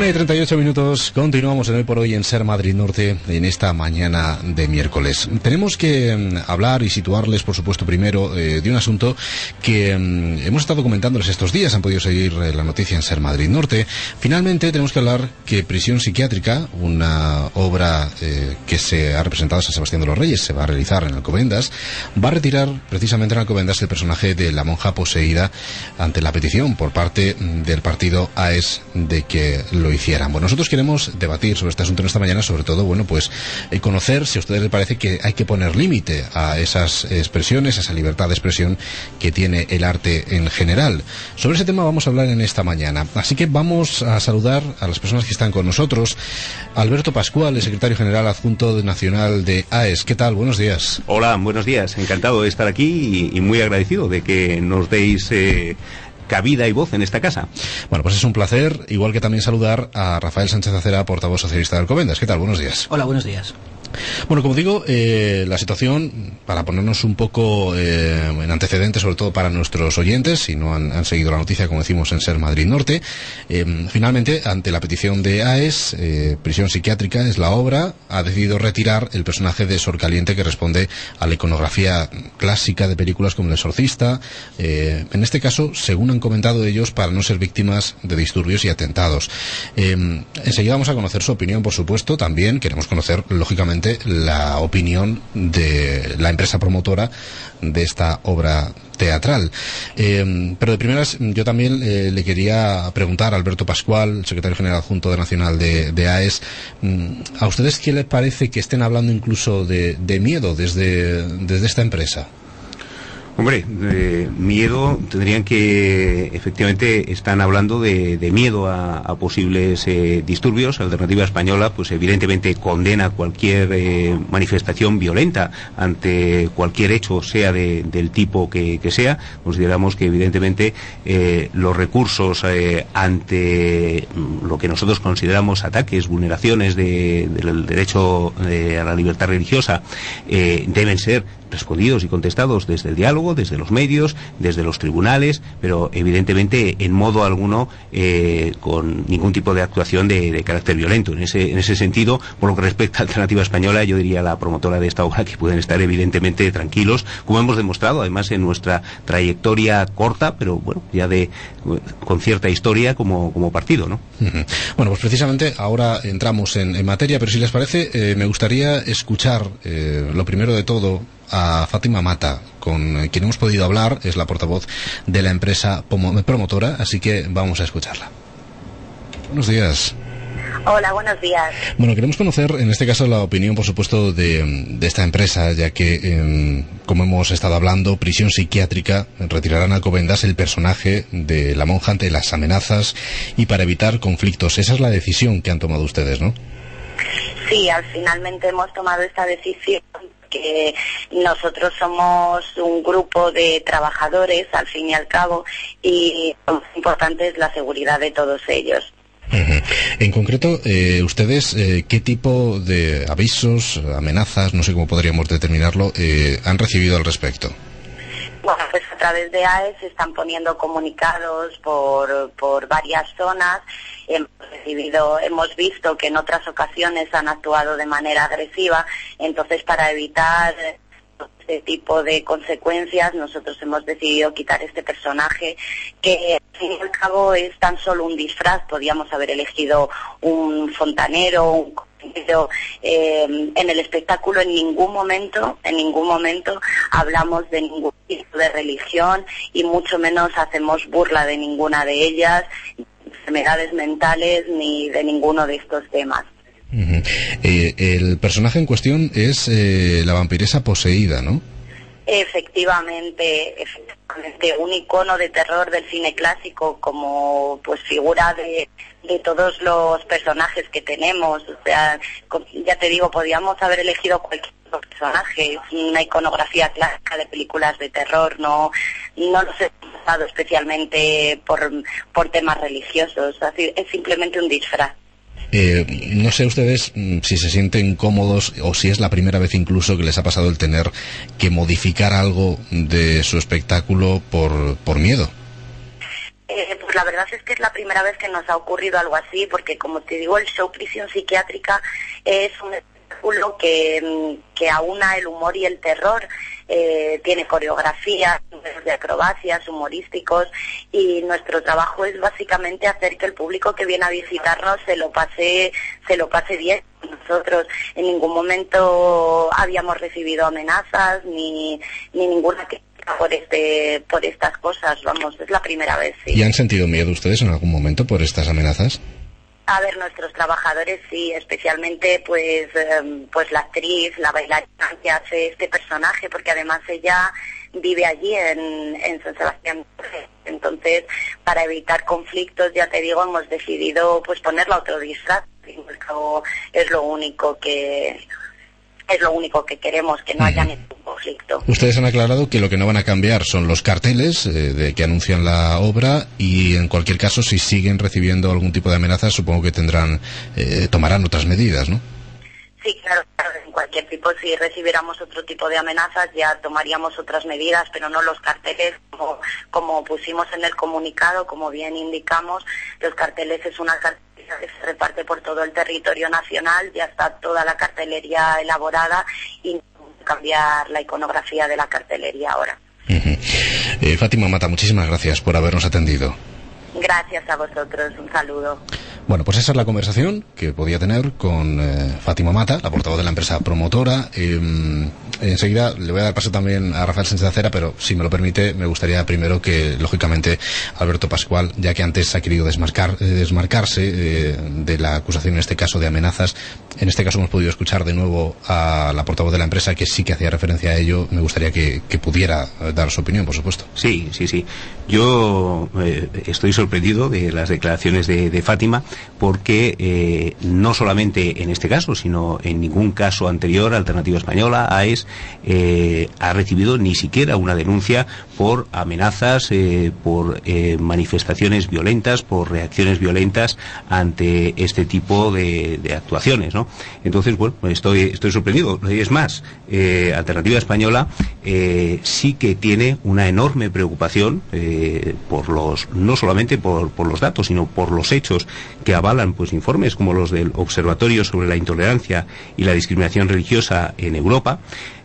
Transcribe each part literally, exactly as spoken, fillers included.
una y treinta y ocho minutos, continuamos en Hoy por Hoy en Ser Madrid Norte en esta mañana de miércoles. Tenemos que um, hablar y situarles, por supuesto, primero eh, de un asunto que um, hemos estado comentándoles estos días, han podido seguir eh, la noticia en Ser Madrid Norte. Finalmente tenemos que hablar que Prisión Psiquiátrica, una obra eh, que se ha representado en San Sebastián de los Reyes, se va a realizar en Alcobendas, va a retirar precisamente en Alcobendas el personaje de la monja poseída ante la petición por parte del partido A E S de que lo hicieran. Bueno, nosotros queremos debatir sobre este asunto en esta mañana, sobre todo, bueno, pues eh, conocer si a ustedes les parece que hay que poner límite a esas expresiones, a esa libertad de expresión que tiene el arte en general. Sobre ese tema vamos a hablar en esta mañana. Así que vamos a saludar a las personas que están con nosotros. Alberto Pascual, el secretario general adjunto nacional de A E S. ¿Qué tal? Buenos días. Hola, buenos días. Encantado de estar aquí y, y muy agradecido de que nos deis eh, cabida y voz en esta casa. Bueno, pues es un placer, igual que también saludar a Rafael Sánchez Acera, portavoz socialista de Alcobendas. ¿Qué tal? Buenos días. Hola, buenos días. Bueno, como digo, eh, la situación, para ponernos un poco eh, en antecedentes, sobre todo para nuestros oyentes, si no han, han seguido la noticia, como decimos en Ser Madrid Norte, eh, finalmente, ante la petición de A E S, eh, Prisión Psiquiátrica es la obra, ha decidido retirar el personaje de Sor Caliente que responde a la iconografía clásica de películas como El Exorcista, eh, en este caso, según han comentado ellos, para no ser víctimas de disturbios y atentados. Eh, enseguida vamos a conocer su opinión, por supuesto, también queremos conocer, lógicamente, la opinión de la empresa promotora de esta obra teatral. Eh, pero de primeras, yo también eh, le quería preguntar a Alberto Pascual, secretario general adjunto de Nacional de, de A E S, ¿a ustedes qué les parece que estén hablando incluso de, de miedo desde, desde esta empresa? Hombre, eh, miedo, tendrían que, efectivamente, están hablando de, de miedo a, a posibles eh, disturbios. Alternativa Española, pues evidentemente condena cualquier eh, manifestación violenta ante cualquier hecho, sea de, del tipo que, que sea. Consideramos que, evidentemente, eh, los recursos eh, ante lo que nosotros consideramos ataques, vulneraciones de, del derecho de, a la libertad religiosa, eh, deben ser respondidos y contestados desde el diálogo, desde los medios, desde los tribunales, pero evidentemente en modo alguno eh, con ningún tipo de actuación de, de carácter violento. En ese, en ese sentido, por lo que respecta a Alternativa Española, yo diría a la promotora de esta obra que pueden estar evidentemente tranquilos, como hemos demostrado además en nuestra trayectoria corta, pero bueno, ya de con cierta historia como, como partido, ¿no? Uh-huh. Bueno, pues precisamente ahora entramos en, en materia, pero si les parece, eh, me gustaría escuchar eh, lo primero de todo a Fátima Mata, con quien hemos podido hablar, es la portavoz de la empresa promotora, así que vamos a escucharla. Buenos días. Hola, buenos días. Bueno, queremos conocer, en este caso, la opinión, por supuesto, de, de esta empresa, ya que, eh, como hemos estado hablando, Prisión Psiquiátrica retirará en Alcobendas el personaje de la monja ante las amenazas y para evitar conflictos. Esa es la decisión que han tomado ustedes, ¿no? Sí, al finalmente hemos tomado esta decisión que nosotros somos un grupo de trabajadores, al fin y al cabo, y lo más importante es la seguridad de todos ellos. Uh-huh. En concreto, eh, ustedes, eh, ¿qué tipo de avisos, amenazas, no sé cómo podríamos determinarlo, eh, han recibido al respecto? Bueno, pues a través de A E S se están poniendo comunicados por, por varias zonas. Hemos recibido, hemos visto que en otras ocasiones han actuado de manera agresiva, entonces para evitar este tipo de consecuencias nosotros hemos decidido quitar este personaje que al fin y al cabo es tan solo un disfraz. Podíamos haber elegido un fontanero, un pero eh, en el espectáculo en ningún momento, en ningún momento hablamos de ningún tipo de religión y mucho menos hacemos burla de ninguna de ellas, enfermedades mentales ni de ninguno de estos temas. Uh-huh. Eh, el personaje en cuestión es eh, la vampiresa poseída, ¿no? Efectivamente, efectivamente, un icono de terror del cine clásico como pues figura de, de todos los personajes que tenemos. O sea, ya te digo, podíamos haber elegido cualquier personaje, es una iconografía clásica de películas de terror, no, no los he usado especialmente por, por temas religiosos, así, es simplemente un disfraz. Eh, no sé ustedes si se sienten cómodos o si es la primera vez incluso que les ha pasado el tener que modificar algo de su espectáculo por, por miedo. Eh, por Pues la verdad es que es la primera vez que nos ha ocurrido algo así, porque como te digo, el show Prisión Psiquiátrica es un espectáculo que, que aúna el humor y el terror. Eh, tiene coreografías de acrobacias, humorísticos, y nuestro trabajo es básicamente hacer que el público que viene a visitarnos se lo pase, se lo pase bien. Nosotros en ningún momento habíamos recibido amenazas ni, ni ninguna crítica por este, por estas cosas, vamos, es la primera vez. Sí. ¿Y han sentido miedo ustedes en algún momento por estas amenazas? A ver, nuestros trabajadores sí, especialmente pues eh, pues la actriz, la bailarina que hace este personaje, porque además ella vive allí en, en San Sebastián. Entonces, para evitar conflictos, ya te digo, hemos decidido pues ponerla otro disfraz. Es lo único que es lo único que queremos, que no haya ningún conflicto. Ustedes han aclarado que lo que no van a cambiar son los carteles eh, de que anuncian la obra, y en cualquier caso, si siguen recibiendo algún tipo de amenazas, supongo que tendrán eh, tomarán otras medidas, ¿no? Sí, claro, claro, en cualquier tipo, si recibiéramos otro tipo de amenazas ya tomaríamos otras medidas, pero no los carteles, como, como pusimos en el comunicado, como bien indicamos, los carteles es una cartelera que se reparte por todo el territorio nacional, ya está toda la cartelería elaborada y no cambiar la iconografía de la cartelería ahora. Uh-huh. eh, Fátima Mata, muchísimas gracias por habernos atendido. Gracias a vosotros, un saludo. Bueno, pues esa es la conversación que podía tener con eh, Fátima Mata, la portavoz de la empresa promotora. Eh, enseguida le voy a dar paso también a Rafael Sánchez Acera, pero si me lo permite, me gustaría primero que, lógicamente, Alberto Pascual, ya que antes ha querido desmarcar, eh, desmarcarse eh, de la acusación, en este caso de amenazas, en este caso hemos podido escuchar de nuevo a la portavoz de la empresa, que sí que hacía referencia a ello. Me gustaría que, que pudiera dar su opinión, por supuesto. Sí, sí, sí. Yo eh, estoy sorprendido de las declaraciones de, de Fátima, porque eh, no solamente en este caso, sino en ningún caso anterior, Alternativa Española, A E S, eh, ha recibido ni siquiera una denuncia por amenazas, eh, por eh, manifestaciones violentas, por reacciones violentas ante este tipo de, de actuaciones, ¿no? Entonces, bueno, estoy, estoy sorprendido. Es más, eh, Alternativa Española eh, sí que tiene una enorme preocupación eh, por los, no solamente por, por los datos, sino por los hechos que avalan pues informes como los del Observatorio sobre la Intolerancia y la Discriminación Religiosa en Europa,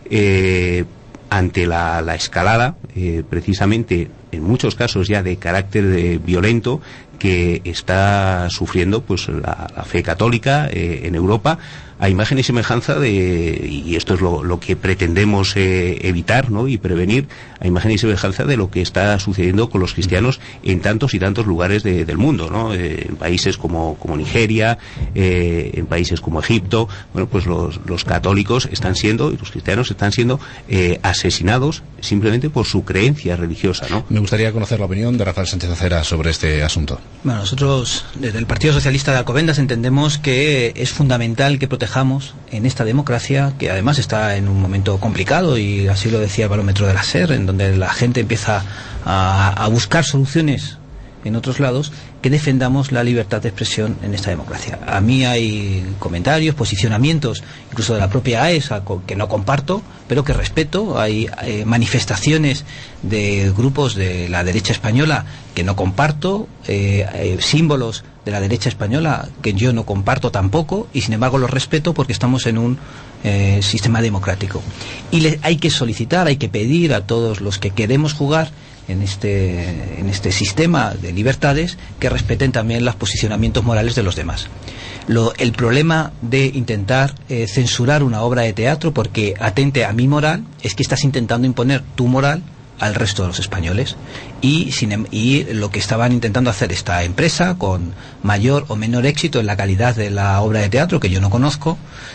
eh, ante la, la escalada, eh, precisamente en muchos casos ya de carácter de violento, que está sufriendo pues la, la fe católica eh, en Europa, a imagen y semejanza de, y esto es lo, lo que pretendemos eh, evitar, ¿no?, y prevenir, a imagen y semejanza de lo que está sucediendo con los cristianos en tantos y tantos lugares de, del mundo, ¿no? Eh, en países como, como Nigeria, eh, en países como Egipto. Bueno, pues los, los católicos están siendo, y los cristianos están siendo eh, asesinados simplemente por su creencia religiosa, ¿no? Me gustaría conocer la opinión de Rafael Sánchez Acera sobre este asunto. Bueno, nosotros desde el Partido Socialista de Alcobendas entendemos que es fundamental que protejamos en esta democracia, que además está en un momento complicado, y así lo decía el barómetro de la SER, en donde la gente empieza a, a buscar soluciones en otros lados, que defendamos la libertad de expresión en esta democracia. A mí hay comentarios, posicionamientos, incluso de la propia A E S, que no comparto, pero que respeto. Hay eh, manifestaciones de grupos de la derecha española que no comparto, eh, eh, símbolos de la derecha española que yo no comparto tampoco, y sin embargo los respeto porque estamos en un eh, sistema democrático. Y le, hay que solicitar, hay que pedir a todos los que queremos jugar en este, en este sistema de libertades, que respeten también los posicionamientos morales de los demás. Lo, el problema de intentar eh, censurar una obra de teatro porque atente a mi moral es que estás intentando imponer tu moral al resto de los españoles, y, sin, y lo que estaban intentando hacer esta empresa, con mayor o menor éxito en la calidad de la obra de teatro, que yo no conozco,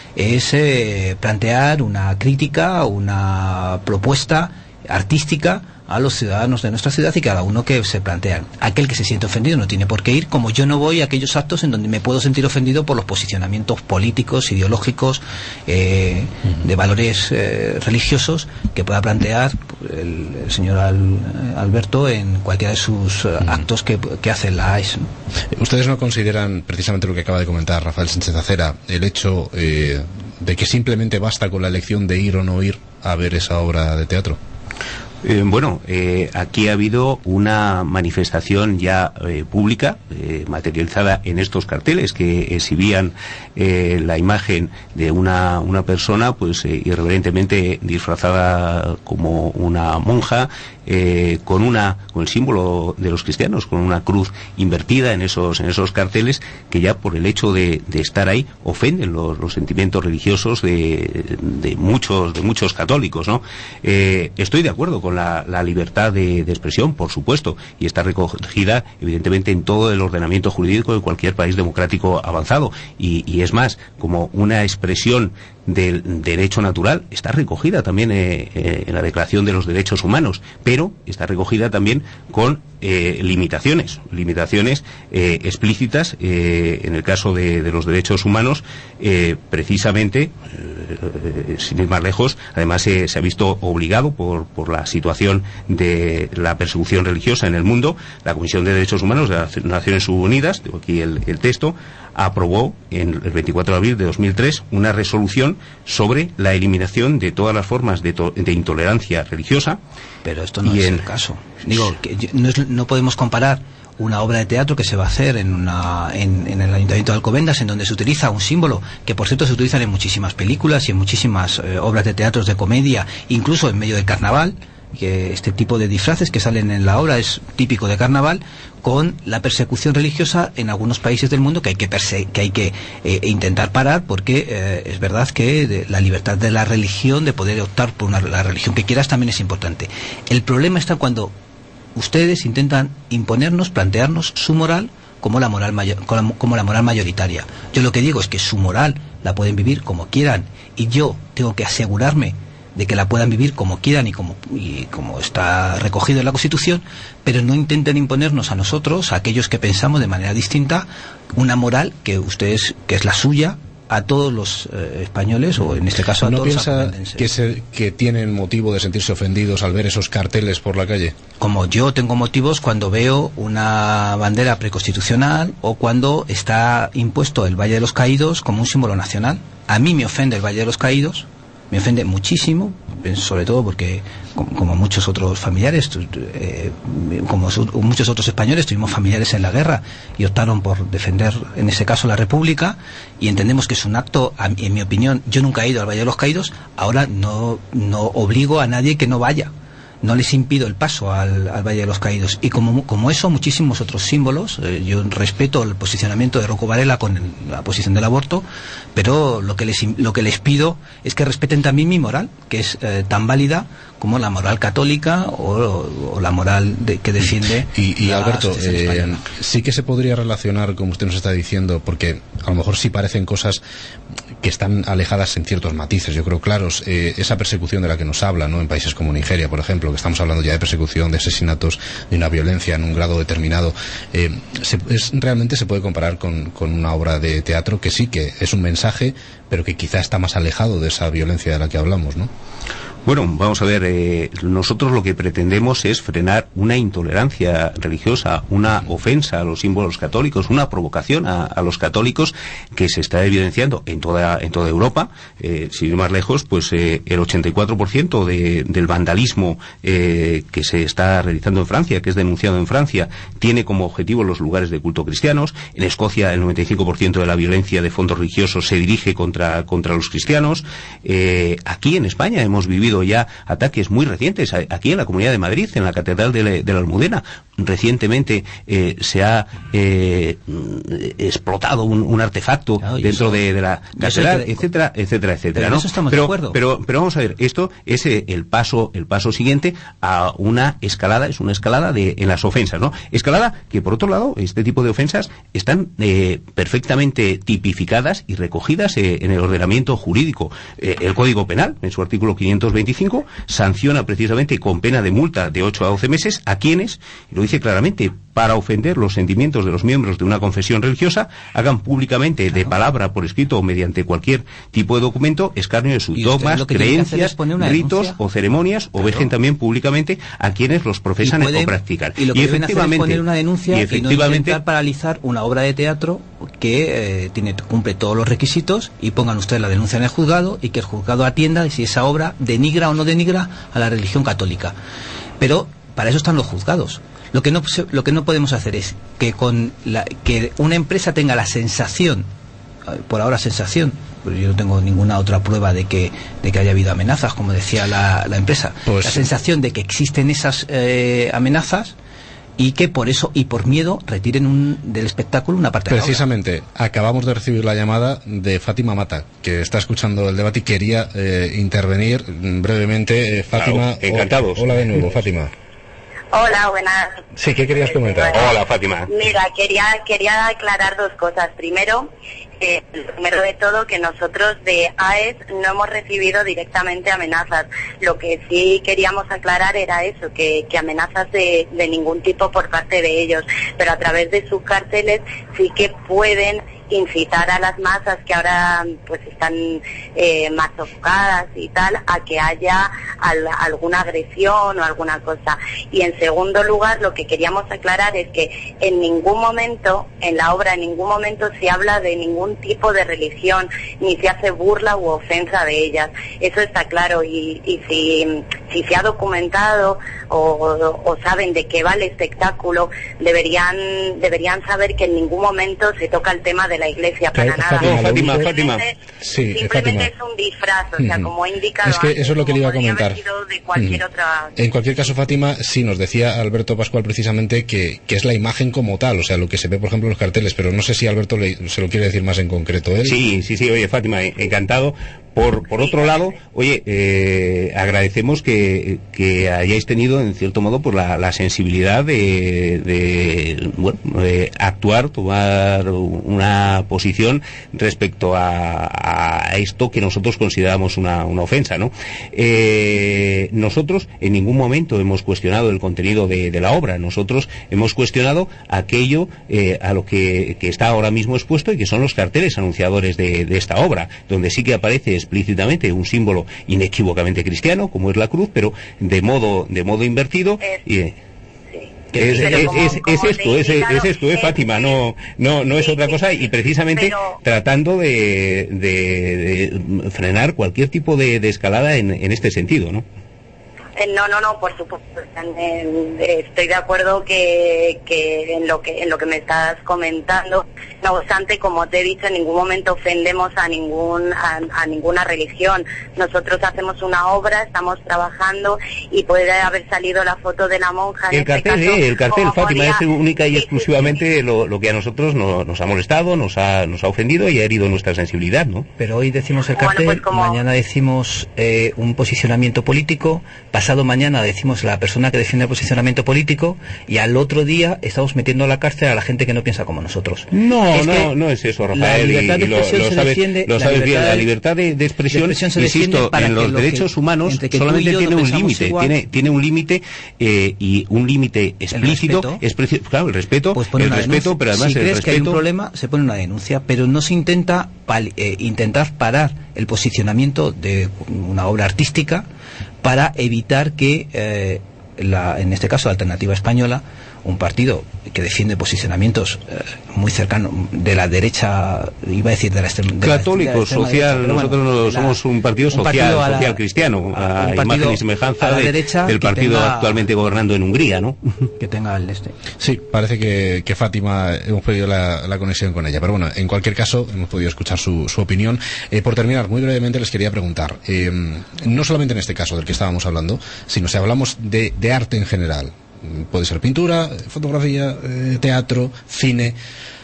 es eh, plantear una crítica, una propuesta artística a los ciudadanos de nuestra ciudad, y cada uno que se plantea. Aquel que se siente ofendido no tiene por qué ir, como yo no voy a aquellos actos en donde me puedo sentir ofendido por los posicionamientos políticos, ideológicos, eh, uh-huh. de valores eh, religiosos que pueda plantear el, el señor Al, Alberto en cualquiera de sus uh-huh. actos que, que hace la A E S. ¿Ustedes no consideran, precisamente lo que acaba de comentar Rafael Sánchez Acera, el hecho eh, de que simplemente basta con la elección de ir o no ir a ver esa obra de teatro? Eh, bueno, eh, aquí ha habido una manifestación ya eh, pública, eh, materializada en estos carteles que exhibían eh, la imagen de una, una persona, pues eh, irreverentemente disfrazada como una monja, eh, con una con el símbolo de los cristianos, con una cruz invertida en esos en esos carteles, que ya por el hecho de, de estar ahí ofenden los, los sentimientos religiosos de, de muchos de muchos católicos, ¿no? Eh, estoy de acuerdo con la, la libertad de, de expresión, por supuesto, y está recogida evidentemente en todo el ordenamiento jurídico de cualquier país democrático avanzado, y, y es más, como una expresión del derecho natural, está recogida también eh, eh, en la Declaración de los Derechos Humanos, pero está recogida también con eh, limitaciones, limitaciones eh, explícitas eh, en el caso de, de los derechos humanos, eh, precisamente, eh, sin ir más lejos, además eh, se ha visto obligado por, por la situación de la persecución religiosa en el mundo. La Comisión de Derechos Humanos de las Naciones Unidas, tengo aquí el, el texto, aprobó en el veinticuatro de abril de dos mil tres una resolución sobre la eliminación de todas las formas de, to de intolerancia religiosa. Pero esto no es en... el caso. Digo, que no, es, no podemos comparar una obra de teatro que se va a hacer en, una, en, en el Ayuntamiento de Alcobendas, en donde se utiliza un símbolo que, por cierto, se utilizan en muchísimas películas y en muchísimas eh, obras de teatros de comedia, incluso en medio del carnaval, que este tipo de disfraces que salen en la obra es típico de carnaval, con la persecución religiosa en algunos países del mundo que hay que, perse que, hay que eh, intentar parar, porque eh, es verdad que de la libertad de la religión, de poder optar por una, la religión que quieras, también es importante. El problema está cuando ustedes intentan imponernos, plantearnos su moral como la moral, mayor, como, como la moral mayoritaria. Yo lo que digo es que su moral la pueden vivir como quieran, y yo tengo que asegurarme de que la puedan vivir como quieran y como, y como está recogido en la Constitución, pero no intenten imponernos a nosotros, a aquellos que pensamos de manera distinta, una moral que ustedes, que es la suya, a todos los eh, españoles, o en este caso a ¿No todos los piensa que, se, que tienen motivo de sentirse ofendidos al ver esos carteles por la calle? Como yo tengo motivos cuando veo una bandera preconstitucional o cuando está impuesto el Valle de los Caídos como un símbolo nacional. A mí me ofende el Valle de los Caídos, me ofende muchísimo, sobre todo porque, como muchos otros familiares, eh, como muchos otros españoles, tuvimos familiares en la guerra y optaron por defender, en ese caso, la República, y entendemos que es un acto, en mi opinión, yo nunca he ido al Valle de los Caídos, ahora no, no obligo a nadie que no vaya. No les impido el paso al, al Valle de los Caídos. Y como, como eso, muchísimos otros símbolos. Eh, yo respeto el posicionamiento de Rocco Varela con el, la posición del aborto, pero lo que les, lo que les pido es que respeten también mi moral, que es eh, tan válida como la moral católica o, o la moral de, que defiende. Y, y Alberto, eh, sí que se podría relacionar, como usted nos está diciendo, porque a lo mejor sí parecen cosas que están alejadas en ciertos matices, yo creo claros, eh, esa persecución de la que nos habla, ¿no?, en países como Nigeria, por ejemplo, que estamos hablando ya de persecución, de asesinatos, de una violencia en un grado determinado, eh, se, es, realmente se puede comparar con, con una obra de teatro que sí que es un mensaje, pero que quizá está más alejado de esa violencia de la que hablamos, ¿no? Bueno, vamos a ver, eh, nosotros lo que pretendemos es frenar una intolerancia religiosa, una ofensa a los símbolos católicos, una provocación a, a los católicos que se está evidenciando en toda en toda Europa. Eh, sin ir más lejos, pues eh, el ochenta y cuatro por ciento de, del vandalismo eh, que se está realizando en Francia, que es denunciado en Francia, tiene como objetivo los lugares de culto cristianos. En Escocia, el noventa y cinco por ciento de la violencia de fondos religiosos se dirige contra, contra los cristianos. Eh, aquí en España hemos vivido ya ataques muy recientes, aquí en la Comunidad de Madrid, en la Catedral de la, de la Almudena. Recientemente eh, se ha eh, explotado un, un artefacto claro, dentro eso, de, de la catedral, que, etcétera, etcétera, etcétera. ¿No? Eso estamos pero, de acuerdo. Pero, pero vamos a ver, esto es el paso, el paso siguiente a una escalada, es una escalada de, en las ofensas, ¿no? Escalada que, por otro lado, este tipo de ofensas están eh, perfectamente tipificadas y recogidas eh, en el ordenamiento jurídico. Eh, el Código Penal, en su artículo quinientos veinticinco, sanciona precisamente con pena de multa de ocho a doce meses a quienes, y lo dice claramente, para ofender los sentimientos de los miembros de una confesión religiosa, hagan públicamente, de palabra, por escrito o mediante cualquier tipo de documento, escarnio de sus dogmas, creencias, ritos o ceremonias, claro. o vejen también públicamente a quienes los profesan y, pueden, o practican. Y lo que y efectivamente, hacer es poner una denuncia y, efectivamente, y no intentar paralizar una obra de teatro que eh, tiene, cumple todos los requisitos, y pongan ustedes la denuncia en el juzgado y que el juzgado atienda de si esa obra denigra o no denigra a la religión católica. Pero para eso están los juzgados. Lo que no, lo que no podemos hacer es que con la, que una empresa tenga la sensación, por ahora sensación, pero yo no tengo ninguna otra prueba de que de que haya habido amenazas, como decía la, la empresa, pues, la sensación de que existen esas eh, amenazas, y que por eso y por miedo retiren un, del espectáculo una parte de la obra. Precisamente, acabamos de recibir la llamada de Fátima Mata, que está escuchando el debate y quería eh, intervenir brevemente. Eh, Fátima, claro, encantados. Hola de nuevo, Fátima. Hola, buenas. Sí, ¿qué querías comentar? Bueno, hola, Fátima. Mira, quería quería aclarar dos cosas. Primero, eh, primero de todo, que nosotros de A E S no hemos recibido directamente amenazas. Lo que sí queríamos aclarar era eso, que, que amenazas de, de ningún tipo por parte de ellos, pero a través de sus carteles sí que pueden incitar a las masas que ahora pues están eh, más sofocadas y tal, a que haya al, alguna agresión o alguna cosa. Y en segundo lugar, lo que queríamos aclarar es que en ningún momento, en la obra, en ningún momento se habla de ningún tipo de religión, ni se hace burla u ofensa de ellas. Eso está claro, y, y si, si se ha documentado o, o, o saben de qué va el espectáculo, deberían, deberían saber que en ningún momento se toca el tema de la iglesia para eh, nada. Fátima, Fátima, simplemente, Fátima. Sí, simplemente Fátima. es un disfraz, o sea, como he indicado es que antes, eso es lo que le iba a comentar. De cualquier uh-huh. otra... En cualquier caso, Fátima, sí, nos decía Alberto Pascual precisamente que, que es la imagen como tal, o sea, lo que se ve, por ejemplo, en los carteles, pero no sé si Alberto le, se lo quiere decir más en concreto él. Sí, sí, sí, oye, Fátima, encantado. Por, por otro lado, oye, eh, agradecemos que, que hayáis tenido, en cierto modo, pues la, la sensibilidad de, de, bueno, de actuar, tomar una posición respecto a, a esto que nosotros consideramos una, una ofensa, ¿no? Eh, nosotros en ningún momento hemos cuestionado el contenido de, de la obra. Nosotros hemos cuestionado aquello eh, a lo que, que está ahora mismo expuesto, y que son los carteles anunciadores de, de esta obra, donde sí que aparece explícitamente un símbolo inequívocamente cristiano, como es la cruz, pero de modo de modo invertido. Es, y, sí. es, es, como, es, como es esto, es, indicado, es esto, es Fátima, no no no es sí, otra cosa, y precisamente pero, tratando de, de, de frenar cualquier tipo de, de escalada en, en este sentido, ¿no? No, no, no, por supuesto. Estoy de acuerdo que, que en lo que en lo que me estás comentando. No obstante, como te he dicho, en ningún momento ofendemos a ningún a, a ninguna religión. Nosotros hacemos una obra, estamos trabajando, y puede haber salido la foto de la monja. El en cartel, este caso, eh, el cartel, Fátima, ponía... es única y sí, exclusivamente sí, sí. Lo, lo que a nosotros no, nos ha molestado, nos ha nos ha ofendido y ha herido nuestra sensibilidad, ¿no? Pero hoy decimos el cartel, bueno, pues como... mañana decimos eh, un posicionamiento político, pasado mañana decimos la persona que defiende el posicionamiento político, y al otro día estamos metiendo a la cárcel a la gente que no piensa como nosotros. No, es no, no es eso, Rafael, la libertad de y lo, expresión lo se sabes, defiende, lo sabes bien, la libertad de, de expresión, de expresión se insisto, para en los lo derechos que, humanos que solamente yo tiene no un límite, tiene, tiene un límite eh, y un límite explícito, es preci- claro, el respeto, pues el respeto, denuncia. Pero además si el crees respeto... que hay un problema, se pone una denuncia, pero no se intenta pal- eh, intentar parar el posicionamiento de una obra artística para evitar que eh, la, en este caso la Alternativa Española, un partido que defiende posicionamientos eh, muy cercanos de la derecha, iba a decir de la extrema católico, social, derecha, nosotros bueno, no, somos un partido social, un partido la, social cristiano, a, a imagen y semejanza de, del partido tenga, actualmente gobernando en Hungría, ¿no? Que tenga el este. Sí, parece que, que Fátima, hemos podido la, la conexión con ella, pero bueno, en cualquier caso hemos podido escuchar su, su opinión. Eh, por terminar, muy brevemente les quería preguntar, eh, no solamente en este caso del que estábamos hablando, sino si hablamos de, de arte en general. Puede ser pintura, fotografía, eh, teatro, cine.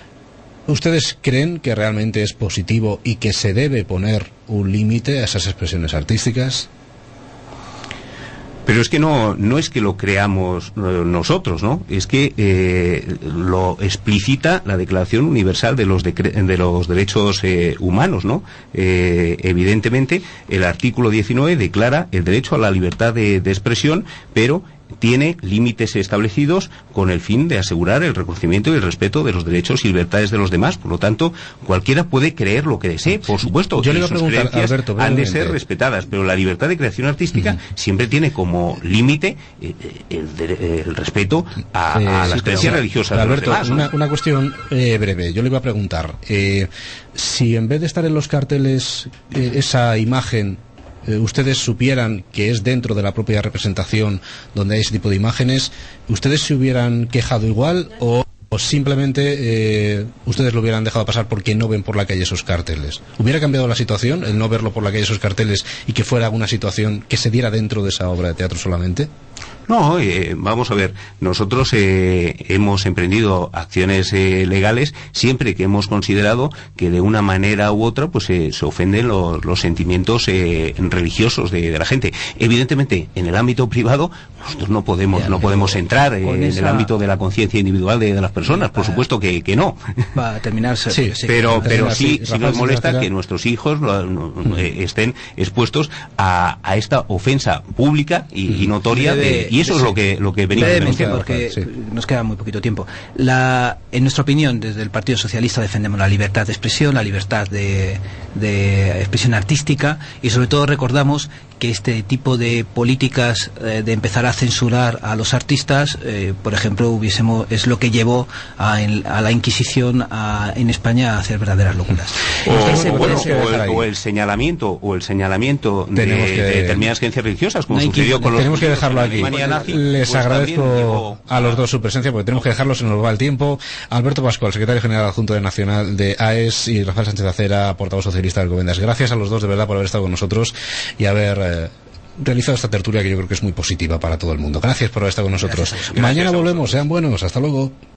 ¿Ustedes creen que realmente es positivo y que se debe poner un límite a esas expresiones artísticas? Pero es que no no es que lo creamos eh, nosotros, ¿no? Es que eh, lo explicita la Declaración Universal de los, decre- de los Derechos eh, Humanos, ¿no? Eh, evidentemente, el artículo diecinueve declara el derecho a la libertad de, de expresión, pero tiene límites establecidos con el fin de asegurar el reconocimiento y el respeto de los derechos y libertades de los demás. Por lo tanto, cualquiera puede creer lo que desee, por supuesto. Yo le iba a sus preguntar, creencias Alberto, han de ser respetadas, pero la libertad de creación artística uh-huh. siempre tiene como límite eh, el, de, el respeto a, eh, a las sí, creencias religiosas. Alberto, de los demás, una, una cuestión eh, breve. Yo le iba a preguntar, eh, si en vez de estar en los carteles eh, esa imagen, eh, ustedes supieran que es dentro de la propia representación donde hay ese tipo de imágenes, ¿ustedes se hubieran quejado igual o, o simplemente eh, ustedes lo hubieran dejado pasar porque no ven por la calle esos carteles? ¿Hubiera cambiado la situación el no verlo por la calle esos carteles y que fuera una situación que se diera dentro de esa obra de teatro solamente? No, eh, vamos a ver, nosotros eh, hemos emprendido acciones eh, legales siempre que hemos considerado que de una manera u otra pues eh, se ofenden los, los sentimientos eh, religiosos de, de la gente. Evidentemente, en el ámbito privado nosotros no podemos ya, no podemos entrar eh, en esa... el ámbito de la conciencia individual de, de las personas, por supuesto que, que no. Para terminar, sí, sí, pero pero sí, sí nos molesta que nuestros hijos no, no, no, eh, estén expuestos a, a esta ofensa pública y, y notoria de, y eso sí. es lo que lo que venimos denunciando, porque sí. nos queda muy poquito tiempo. La, en nuestra opinión, desde el Partido Socialista defendemos la libertad de expresión, la libertad de, de expresión artística y sobre todo recordamos que este tipo de políticas eh, de empezar a censurar a los artistas, eh, por ejemplo, hubiésemos es lo que llevó a, en, a la Inquisición a, en España a hacer verdaderas locuras. O, Ese, o, bueno, o, el, o el señalamiento o el señalamiento de, que, de determinadas creencias religiosas, como no sucedió que, con los tenemos que dejarlo aquí. Nazi, Les pues agradezco llegó... a los dos su presencia porque tenemos que dejarlo, se nos va el tiempo. Alberto Pascual, secretario general adjunto de Nacional de A E S, y Rafael Sánchez Acera, portavoz socialista de Alcobendas. Gracias a los dos de verdad por haber estado con nosotros y haber eh, realizado esta tertulia que yo creo que es muy positiva para todo el mundo. Gracias por haber estado con nosotros. Gracias, Mañana volvemos, sean buenos, hasta luego.